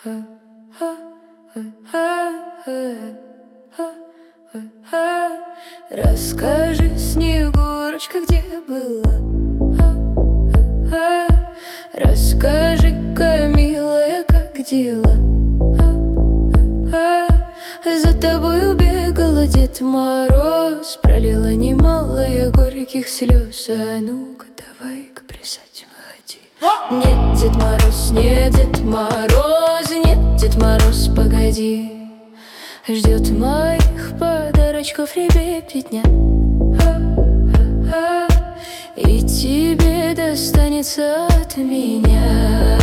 Расскажи, Снегурочка, где была? Расскажи-ка, милая, как дела? За тобою бегала Дед Мороз, пролила немало я горьких слез. А ну-ка, давай-ка плясать, выходи. Нет, Дед Мороз, нет, Дед Мороз, нет, Дед Мороз, погоди. Ждет моих подарочков ребятня, и тебе достанется от меня.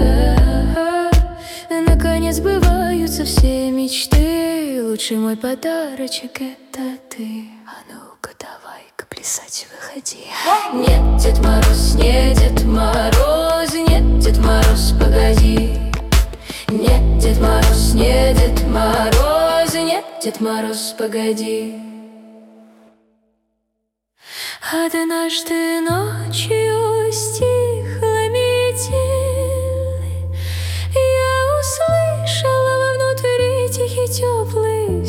Наконец сбываются все мечты, лучший мой подарочек — это ты. А ну-ка, давай-ка плясать, выходи. Нет, Дед Мороз, нет, Дед Мороз, нет, Дед Мороз, погоди. Нет, Дед Мороз, нет, Дед Мороз, нет, Дед Мороз, погоди. Однажды ночью стихла метель, я услышала вовнутри тихий теплый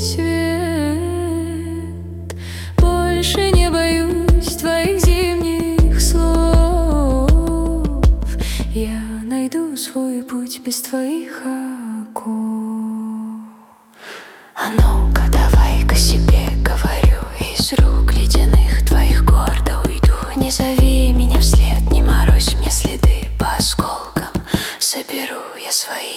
свет. Больше не боюсь твоих зимних слов, я найду свой путь без твоих оков. А ну-ка, давай-ка себе говорю, из рук ледяных твоих гордо уйду. Не зови меня вслед, не морозь мне следы, по осколкам соберу я свои